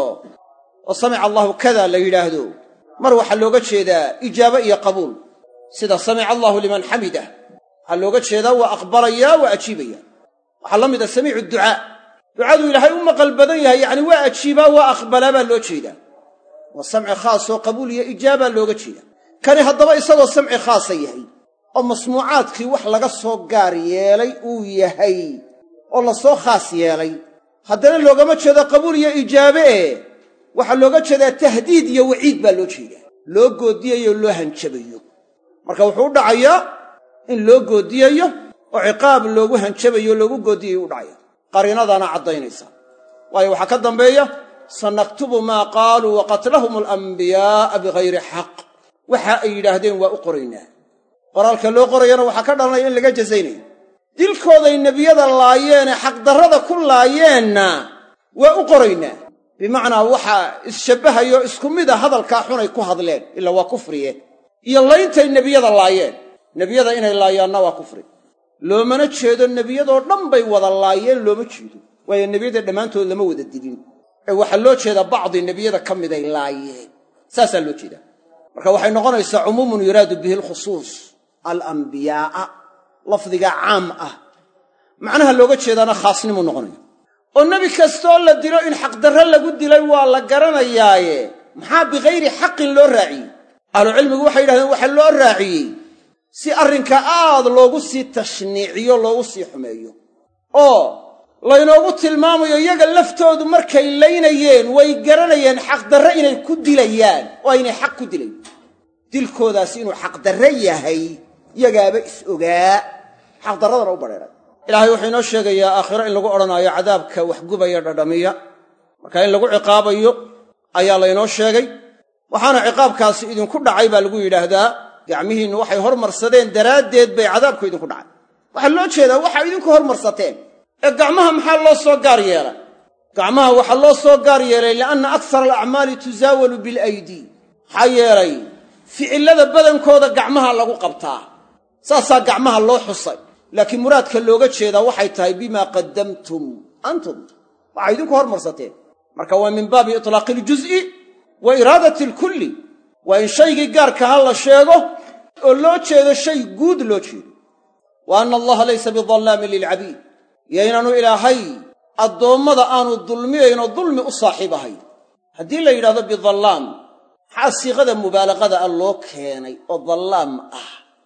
oo samica allahu kada la yidhaahdo mar waxaa looga jeedaa ijaabo iyo qabuul sida samica allahu liman xamidah waxaa looga jeedaa waa aqbalayaa waa ajiibaya waxaa la mida samiicu ducaa ducaduu ilaahay u maqal badan yahay yacni waa ajiibaa waa aqbalaa baa loo jeedaa waa samci khaas oo qabuul iyo ijaabaa looga jeeda kani haddaba isagoo samci khaasa yahay oo masmuucaadkii wax laga soo gaar yeelay uu yahay oo la soo khaas yeelay haddana loogama jeedo qabuul iyo ijaabe ee waxaa looga jeedaa tahdiid iyo waciid baa loo jeedaa loo goodiyayo loo hanjabayo marka wuxuu u dhacayaa in loo goodiyayo oo ciqaab loogu hanjabayo loogu goodiyayo u dhacaya qariinadaana caddaynaysa waayo waxaa ka dambeeya sanaktubu maa qaaluu wa qatlahum alambiyaaa bigayri xaq waxa ay yidhaahdeen waa u qoraynaa qoraalka loo qorayana waxaa ka dhalanaya in laga jasaynayo dilkooday nebiyada laayeenee xaqdarrada ku laayeenna waa u qoraynaa bimacnaa waxaa isshabbahayo isku mid a hadalkaa xunay ku hadleen ila waa kufriye iyo layntay nebiyada laayeen nebiyada inay laayaanna waa kufri loomana jeedo nebiyadoo dhan bay wada laayeen looma jeedo waayo nebiyada dhammaantood lama wada dilin ee waxaa loo jeedaa bacdi nebiyada ka miday laayeen saasaa loo jeedaa marka waxay noqonaysaa cumuumun yuraadu bihi alkhusuus alambiyaa'a lafdiga caam ah macnaha looga jeedaana khaasnimuu noqonaya oo nebi kastooo la dilo in xaqdarre lagu dilay waa la garanayaaye maxaa bikayri xaqin loo raaciyey ahlucilmigu waxay yidhahdeen waxaa loo raaciyey si arrinka aad loogu sii tashniiciyo loogu sii xumeeyo oo laynoogu tilmaamayo iyaga laftoodu markay laynayeen way garanayeen xaqdarre inay ku dilayaan oo aynay xaq ku dilayn dilkoodaasi inuu xaqdarre yahay yagaaba is ogaa xaqdarradana u badheeray ilaahay wuxuu inoo sheegayaa aakhiro in lagu odhanaayo cadaabka waxgubaya dhadhamiya marka in lagu ciqaabayo ayaa laynoo sheegay waxaana ciqaabkaasi idinku dhacay baa lagu yidhaahdaa gacmihiinnu waxay hormarsadeen daraaddeed bay cadaabku idinku dhacay waxaa loo jeedaa waxaa idinku hormarsateen ee gacmaha maxaa loo soo gaar yeelay gacmaha waxaa loo soo gaar yeelay li'anna aksara alacmaali tusaawalu bilaydii maxaa yeelay ficillada badankooda gacmaha lagu qabtaa saasaa gacmaha loo xusay laakiin muraadka looga jeedaa waxay tahay bimaa qaddamtum antum waxaa idinku hormarsateen marka waa min baabi itlaaqi iljuz'i wa iraadati alkulli waa in shaygii gaarkaha la sheego oo loo jeedo shay guud loo jeedo wa anna allaha laysa bidallaamin lilcabiid iyo inaanu ilaahay addoommada aanu dulmiyaynoo dulmi u saaxiib ahayn haddii la yidhahdo bidallaam maxaa siiqada mubaalaqada ah loo keenay oo dallaam ah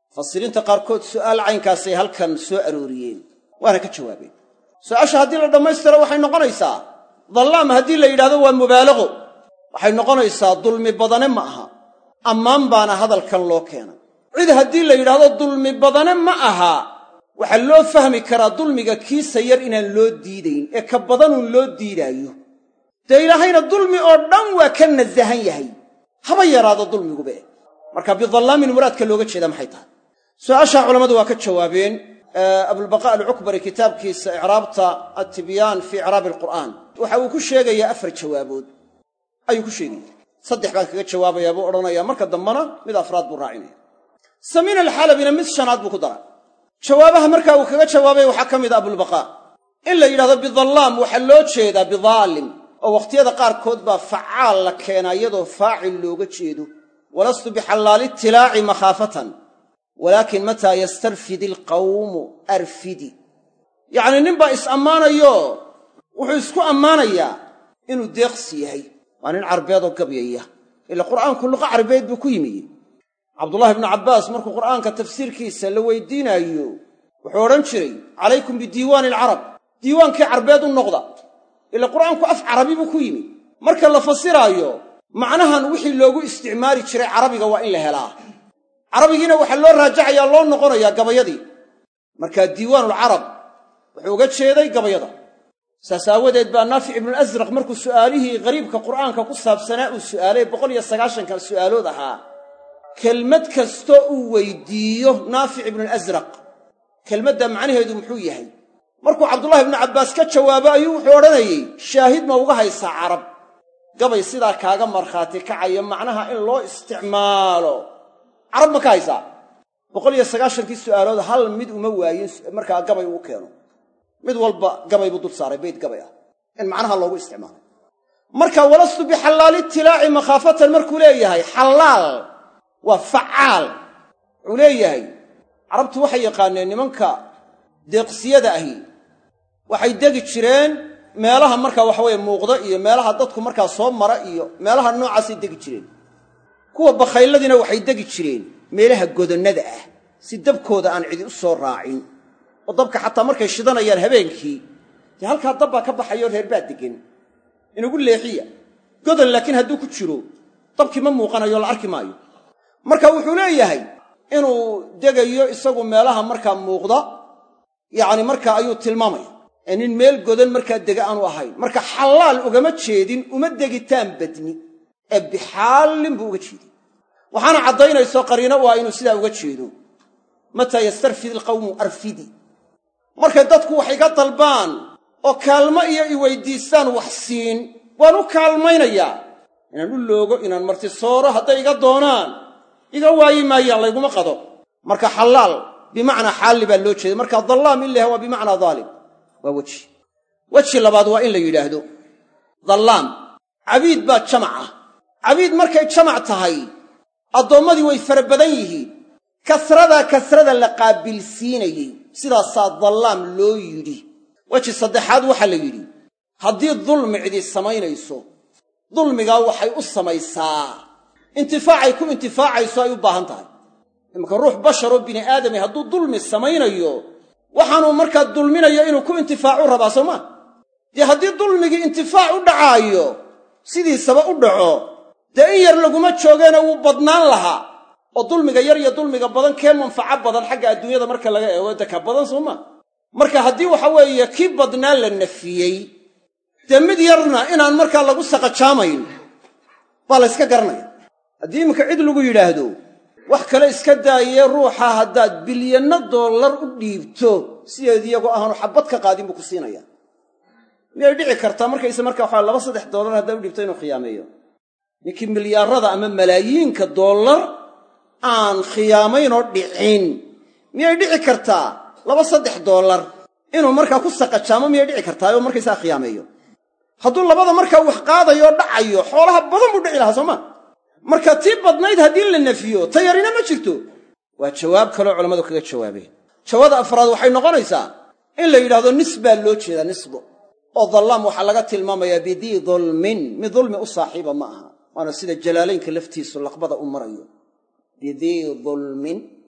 mufasiriinta qaarkood su'aal caynkaasay halkan soo arooriyeen waana ka jawaabeen su'aasha haddii la dhammaystiro waxay noqonaysaa dallaam haddii la yidhahdo waa mubaalago waxay noqonaysaa dulmi badane ma aha ammaan baana hadalkan loo keenay cid haddii la yidhaahdo dulmi badane ma aha waxaa loo fahmi karaa dulmiga kiisa yar inaan loo diidayn ee ka badanuun loo diidaayo dee ilaahayna dulmi oo dhan waa ka nasahan yahay haba yaraado dulmigube marka bidallaamin muraadka looga jeeda maxay tahay su'aashaa culammadu waa ka jawaabeen abulbaqa alcukbari kitaabkiisa icraabta attibyaan fii icraabi alqur'aan waxa uu ku sheegayaa afar jawaabood ayuu ku sheegaya saddex baan kaga jawaabayaa buu odhanayaa marka dambana mid afraad buu raacinaya samiin alxalabina mid shanaad buu ku daray jawaabaha markaa uu kaga jawaabay waxaa ka mid a abulbaqaa in la yidhahdo bidallaam waxaa loo jeedaa bidaalim oo wakhtiyada qaarkood baa facaal la keenaa iyadoo faacil looga jeedo walastu bixallaali itilaaci makhaafatan walaakin mataa yastarfidi alqawmu arfidi yacnii ninbaa is ammaanayo wuxuu isku ammaanayaa inuu deeqsi yahay waa nin carbeedoo gabyaya ila qur'aanku luqa carbeed buu ku yimi cabdullaahi ibnu cabbaas markuu qur'aanka tafsiirkiisa la weydiinaayo wuxuu odhan jiray calaykum bidiiwaani alcarab diiwaankii carbeed u noqda ila qur'aanku af carabi buu ku yimi marka la fasiraayo macnahan wixii loogu isticmaali jiray carabiga waa in la helaa carabigiina waxaa loo raajacayaa loo noqonayaa gabayadii markaa diiwaanulcarab wuxuu uga jeeday gabayada saas aawadeed baa naafic ibnulasraq markuu su'aalihii qariibka qur'aanka ku saabsanaa uu su'aalay boqol iyo sagaashanka su'aalood ahaa kelmad kastoo uu weydiiyo naafic ibnulasraq kelmadda macnaheedu muxuu yahay markuu cabdullaahi ibnu cabbaas ka jawaabo ayuu wuxuu odhanayey shaahid ma uga haysaa carab gabay sidaa kaaga markhaati kacayo macnaha in loo isticmaalo carab ma ka haysaa boqol iyo sagaashankii su'aalood hal mid uma waayin markaa gabay uu keeno mid walba gabay buu dul saaray bayd gabay ah in macnaha loogu isticmaalo marka walastu bixallaali itilaaci makhaafatan markuu leeyahay xallaal waa facaal wuxuu leeyahay carabtu waxay yaqaaneen nimanka deeqsiyada ahi waxay degi jireen meelaha markaa waxaweye muuqda iyo meelaha dadku markaa soo mara iyo meelaha noocaasay degi jireen kuwa bakhayladiina waxay degi jireen meelaha godonnada ah si dabkooda aan cidi u soo raacin oo dabka xataa markay shidanayaan habeenkii dee halkaa dabbaa ka baxayo reer baa deggan inugu leexiya godon laakiin hadduu ku jiro dabkii ma muuqanayo la arki maayo marka wuxuu leeyahay inuu degayo isagu meelaha markaa muuqda yacni markaa ayuu tilmaamaya ee nin meel godan markaa dega aanu ahayn marka xallaal ugama jeedin uma degitaan badni ee bixaallin buu uga jeedin waxaana caddaynayso qariino u ah inuu sidaa uga jeedo mataa yastarfidi alqawmu arfidi markay dadku wax iga dalbaan oo kaalmo iyo i weyddiistaan wax siin waan u kaalmaynayaa inaan u loogo inaan martisooro hadday iga doonaan iga waayi maayaan layguma qado marka xallaal bimacnaa xaalli baa loo jeeday marka dallaam in la yahay waa bimacnaa daalim waa weji weji labaad waa in la yidhaahdo dallaam cabiid baa jamac ah cabiid markay jamac tahay addoommadii way fara badan yihiin kasradaa kasrada la qaabilsiinayey sidaasaa dallaam loo yidhi weji saddexaad waxaa la yidhi haddii dulmi cidi samaynayso dulmigaa waxay u samaysaa intifaacay ku intifaacayso ay u baahan tahay imanka ruux basharoo bini aadami hadduu dulmi samaynayo waxaanuu markaa dulminayo inuu ku intifaacu rabaa soo maa dee haddii dulmigii intifaac u dhacaayo sidiisaba u dhaco dee in yar laguma joogeena wuu badnaan lahaa oo dulmiga yar iyo dulmiga badan kee manfaco badan xagga adduunyada marka laga eego dee ka badan soo maa marka haddii waxa weeye kii badnaan la nafiyey dee mid yarna inaan markaa lagu saqajaamayn baa la yska garanaya haddii iminka cid lagu yidhaahdo wax kale iska daayee ruuxa haddaad bilyanno dollar u dhiibto sideed iyagoo ahaanu xabbad ka qaadin buu ku siinaya miyay dhici kartaa markayse markaa waxaa laba saddex dollar haddaa u dhiibto inuu khiyaameeyo ninkii milyaarada ama malaayiinka dollar aan khiyaamaynoo dhicin miyay dhici kartaa laba saddex dollar inuu markaa ku saqajaamo miyay dhici kartaa oo markaysaa khiyaameeyo hadduu labada markaa wax qaadayoo dhacayo xoolaha badan buu dhici lahaa soo maa marka tii badnayd haddii la nafiyo ta yarina ma jirto waa jawaab kaloo culammadu kaga jawaabeen jawaabda afraad waxay noqonaysaa in la yidhahdo nis baa loo jeedaa nisbo oo dallaam waxaa laga tilmaamayaa bidii dulmin mid dulmi u saaxiiba ma aha waana sida jalaalaynka laftiisu laqbada u marayo bidii dulmin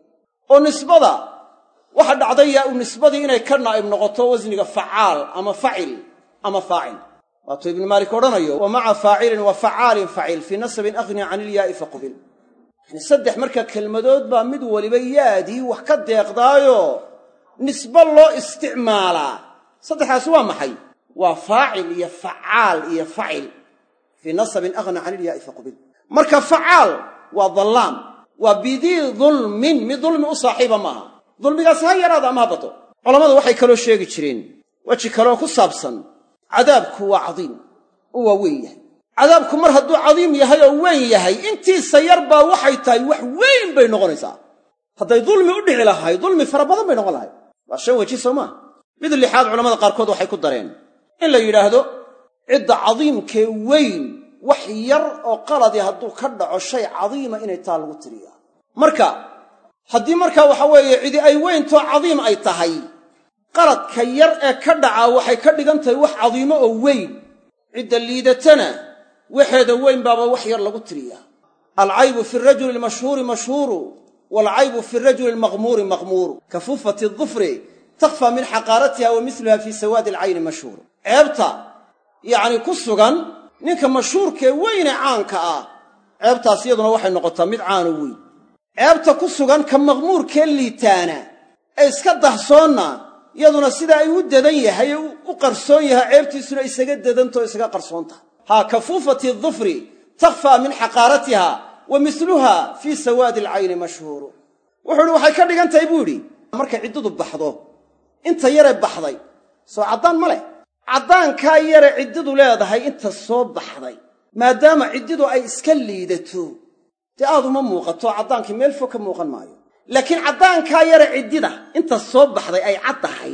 oo nisbada waxa dhacday yaa u nisbadii inay ka naa'ib noqoto wasniga facaal ama facil ama faacil waato ibn malik odhanayo wa maca faacilin wa facaalin facil fi nasbin aghni can ilyaai faqbil yani saddex marka kelmadood baa mid waliba yaadii wax ka deeqdaayo nisbo loo isticmaalaa saddexaas waa maxay waa faacil iyo facaal iyo facil fi nasbin aghni can ilyaai faqbil marka facaal waa dhallaam waa bidii dhulmin mid dhulmi u saaxiiba maaha dhulmigaas ha yaraada ama ha bato culammadu waxay kaloo sheegi jireen weji kaloo ku saabsan cadaabku waa cadiim oo waa weyn yahay cadaabku mar hadduu cadiim yahay oo weyn yahay intiisa yar baa waxay tahay wax weyn bay noqonaysaa hadday dulmi u dhici lahay dulmi fara badan bay noqon lahay waa shan weji soo maa mid lixaad culamada qaarkood waxay ku dareen in la yidhaahdo cidda cadiimkee weyn wax yar oo qaladii hadduu ka dhaco shay cadiima inay taa lagu tiriyaa marka haddii markaa waxa weeye cidi ay weyntoo cadiim ay tahay qaladka yar ee ka dhacaa waxay ka dhigan tahay wax cadiimo oo weyn cidda liidatana waxeeda weyn baaba wax yar lagu tiriyaa alcaybu fi rajuli almashhuuri mashhuuru waalcaybu fi rajuli almaqmuuri maqmuuru kafuufati adufri takhfaa min xaqaaratiha wa miluha fii sawaadi alcayni mashhuuru ceebta yacni ku sugan ninka mashhuurkee weyne caanka ah ceebtaas iyaduna waxay noqotaa mid caano weyn ceebta ku sugan ka maqmuurkee liitaana ee iska dahsoonna iyaduna sidaa ay u dadan yahay ee u qarsoon yahay ceebtiisuna isaga dadantao isaga qarsoon tahay haa kafuufati adufri takhfaa min xaqaaratiha wa miluha fii sawaadi alcayni mashhuuru wuxuu idhi waxay ka dhigan tahay buu idhi markay ciddadu baxdo inta yare baxday soo caddaan ma leh caddaankaa yare ciddadu leedahay inta soo baxday maadaama ciddidu ay iska liidato dee aad uma muuqato caddaankii meel fog ka muuqan maayo laakiin caddaankaa yare ciddida inta soo baxday ay caddahay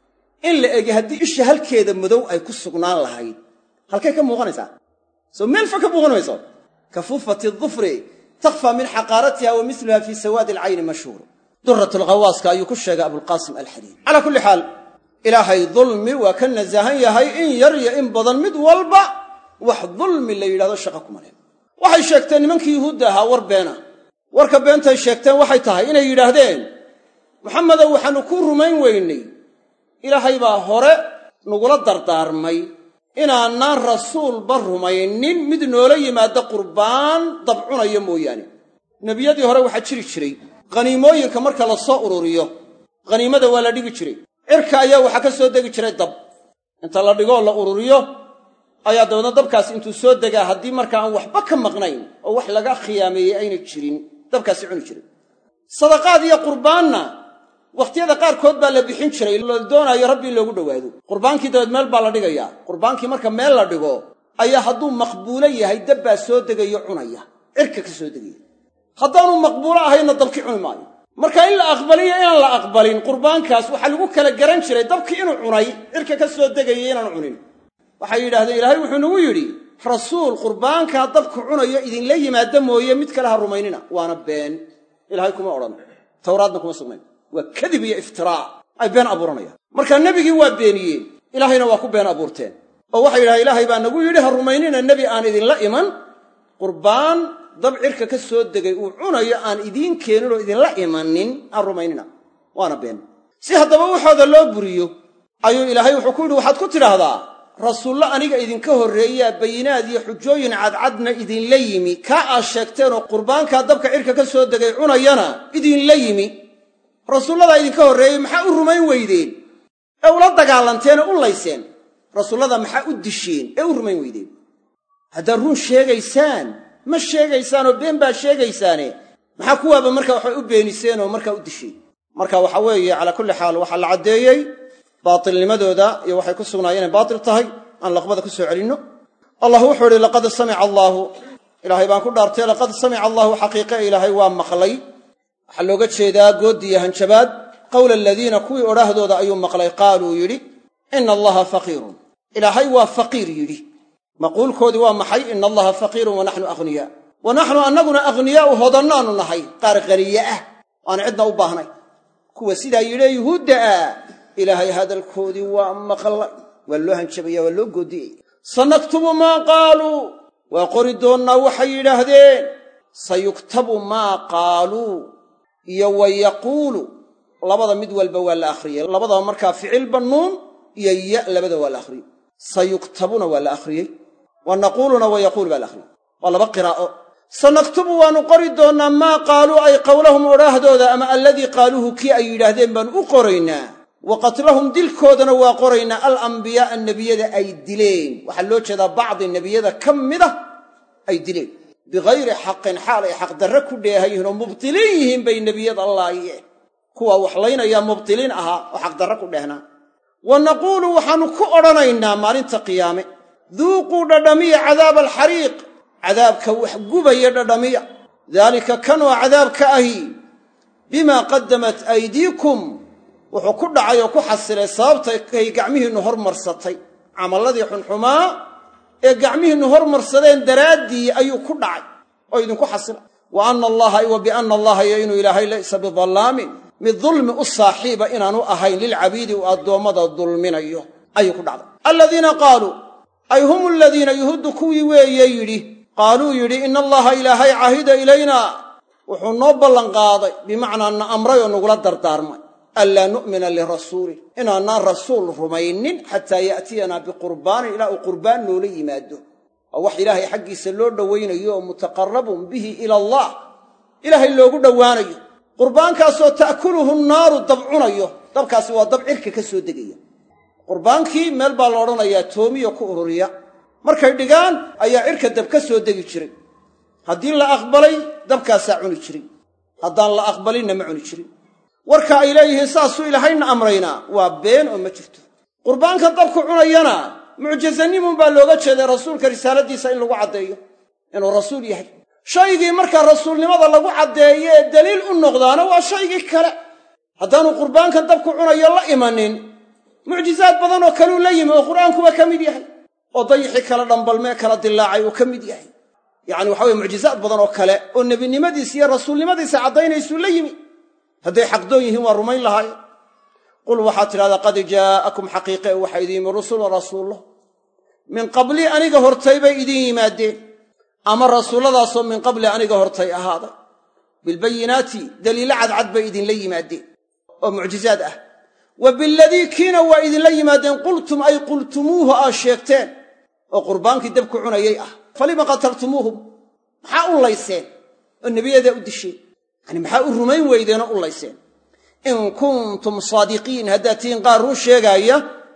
in la egi haddii isha halkeeda madow ay ku sugnaan lahayd halkay ka muuqanaysaa soo meel fog ka muuqan mayso kafuufati adufri takhfaa min xaqaaratiha wa miluha fii sawaadi alcayni mashhuuru duratulghawaaska ayuu ku sheegay abulqaasim alxadiid calaa kulli xaal ilaahay dulmi waa ka nasahan yahay in yar iyo in badan mid walba wax dulmi la yidhahdo shaqa kuma leh waxay sheegteen nimankii yuhuudda ahaa war beena warka beentay sheegteen waxay tahay inay yidhaahdeen muxamedow waxaannu ku rumayn weynay ilaahay baa hore nagula dardaarmay inaanaan rasuulba rumaynin mid noola yimaado qurbaan dabcunaya mooyaane nebiyadii hore waxaa jiri jiray khaniimooyinka marka la soo ururiyo khaniimada waa la dhigi jiray cirka ayaa waxaa ka soo degi jiray dab inta la dhigoo la ururiyo ayaa dabeedna dabkaasi intuu soo degaa haddii marka aan waxba ka maqnayn oo wax laga khiyaameeyey ayna jirin dabkaasi cuni jiray sadaqaad iyo qurbaanna wakhtiyada qaarkood baa la bixin jiray la doonaayo rabbi in loogu dhowaado qurbaankii dabeed meel baa la dhigayaa qurbaankii marka meel la dhigo ayaa hadduu maqbuulo yahay dab baa soo degayo cunaya cirka ka soo degaya haddaanu maqbuulo ahayna dabkii cuni maayo marka in la aqbaliyo inaan la aqbalin qurbaankaas waxaa lagu kala garan jiray dabkii inuu cunay cirka ka soo degaya inaanu cunin waxay yidhahdeen ilaahay wuxuu nagu yidhi rasuul qurbaankaa dabku cunayo idinla yimaada mooye mid kale ha rumaynina waana been ilaahay kuma odhan tawraadna kuma sugnayn waa kadib iyo iftiraa ay been abuuranayaan marka nebigii waa beeniyeen ilaahayna waa ku been abuurteen oo waxay yidhahdeen ilaahay baa nagu yidhi ha rumaynina nebi aan idinla iman qurbaan dab cirka ka soo degay uu cunayo aan idiin keeninoo idinla imanin aan rumaynina waana been si haddaba waxooda loo buriyo ayuu ilaahay wuxuu ku yidhi waxaad ku tidhaahdaa rasuullo aniga idinka horreeyaa bayinaad iyo xujooyin cadcadna idinla yimi kaa aad sheegteenoo qurbaankaa dabka cirka ka soo degay cunayana idinla yimi rasuulladaa idinka horreeyey maxaa u rumayn weydeen ee ula dagaalanteen ee u layseen rasuullada maxaa u disheen ee u rumayn weydeen haddaad run sheegaysaan ma sheegaysaanoo been baad sheegaysaane maxaa kuwaaba marka waxay u beeniseenoo markaa u disheen marka waxa weeye calaa kulli xaal waxaa la caddeeyey baatilnimadooda iyo waxay ku sugnaayeen inay baatil tahay aan laqbada ku soo celinno allah wuxuu idhi laqad samica allaahu ilaahay baan ku dhaartay laqad samica allaahu xaqiiqe ilaahay waa maqlay waxaa looga jeedaa goodi iyo hanjabaad qowla aladiina kuwii odhaahdooda ayuu maqlay qaaluu yidhi ina allaha faqiirun ilaahay waa faqiir yidhi maquulkoodii waa maxay ina allaha faqiirun wa naxnu aghniyaa wa naxnu annaguna aghniyaa'u hodannaanu nahay qaar qaniye ah aan cidna u baahnay kuwa sidaa yidhee yuhuudda ah ilaahay hadalkoodii waa maqlay waa loo hanjabaya waa loo goodiyey sanaktubu maa qaaluu waa qori doonnaa waxay yidhaahdeen sayuktabu maa qaaluu iyo wa yaquulu labada mid walba waa la akhriyey labadaba markaa ficil bannuun iyo ya labada waa la akhriyey sayuktabuna waa la akhriyey wa naquuluna wa yaquulu baa la akhriyey waa laba qiraa'o sanaktubu waannu qori doonnaa maa qaaluu ay qowlahum odhaahdooda ama alladii qaaluuhu kii ay yidhaahdeen baannu u qoraynaa wa qatlahum dilkoodana waa qoraynaa alambiyaa'a nebiyada ay dileen waxaa loo jeedaa bacdi nebiyada ka mida ay dileen bikayri xaqin xaal ay xaqdarre ku dheehan yihiin oo mubtiliin yihiin bay nebiyada laayeen kuwaa waxlaynayaa mubtiliin ahaa oo xaqdarre ku dheehnaa wa naquulu waxaannu ku odhanaynaa maalinta qiyaame duuquu dhadhamiya cadaaba alxariiq cadaabka wax gubaya dhadhamiya daalika kan waa cadaabka ahi bimaa qaddamat aydiikum wuxuu ku dhacay oo ku xasilay sababtay gacmihiinnu hormarsatay camalladii xunxumaa ee gacmihiinnu hormarsadeen daraaddii ayuu ku dhacay oo idinku xasilay wa anna allaha wa bianna allaha iyo inuu ilaahay laysa bidallaamin mid dulmi u saaxiiba inaanu ahayn lilcabiidi uu addoommada dulminayo ayuu ku dhacday aladiina qaaluu ay hum aladiina yuhuddu kuwii weeye yidhi qaaluu yidhi ina allaha ilaahay cahida ilaynaa wuxuu noo ballanqaaday bimacnaa na amray oo nagula dardaarmay anlaa nu'mina lirasuulih inaanaan rasuul rumaynin xataa ya'tiyanaa biqurbaanin ilaa uu qurbaan noola yimaado waa wax ilaahay xaggiisa loo dhowaynayo oo mutaqarrabun bihi ila allah ilaahay loogu dhowaanayo qurbaankaasoo ta'kuluhu nnaaru dab cunayo dabkaasi waa dab cirka ka soo degaya qurbaankii meel baa la odhanayaa toomiyo ku ururiya markay dhigaan ayaa cirka dab ka soo degi jiray haddii la aqbalay dabkaasaa cuni jiray haddaan la aqbalinna ma cuni jirin warka ay leeyihiin saasuu ilaahayna amraynaa waa been oo ma jirto qurbaanka dabku cunayana mucjazanimun baa looga jeeday rasuulka risaaladiisa in lagu caddeeyo inuu rasuul yahay shaygii markaa rasuulnimada lagu caddeeyo ee daliil u noqdaana waa shaygii kale haddaanu qurbaanka dabku cunayo la imanin mucjizaad badan oo kaleu la yimi oo qur'aankuba ka mid yahay oo dayixii kala dhambalmee kala dilaacay uu ka mid yahay yacni waxa weye mucjizaad badan oo kale oo nebinimadiisa iyo rasuulnimadiisa caddaynaysuu la yimi hadday xaqdoon yihiin waa rumayn lahaayeen qul waxaad tidhahdaa qad jaa'akum xaqiiqe waxaa idin yimi rusulun rasuullo min qablii aniga hortay bay idin yimaadeen ama rasuulladaasoo min qabli aniga hortay ahaaday bilbayinaati daliilo cadcad bay idinla yimaadeen oo mucjizaad ah wa biladii kiina waa idinla yimaadeen qultum ay qultumuuhu aad sheegteen oo qurbaankii dabku cunayay ah falima qataltumuuhum maxaa u layseen oo nebiyadaa u disheen yani maxaa u rumayn weydeenoo u layseen in kuntum saadiqiin haddaad tihiin qaar run sheegaaya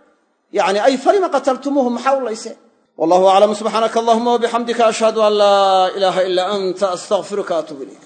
yani ay falima qataltumuuhum maxaa u layseen wallahu aclam subxaanaka allahuma wabixamdika ashhadu an laa ilaaha ilaa anta astaqfiruka atuub ilayk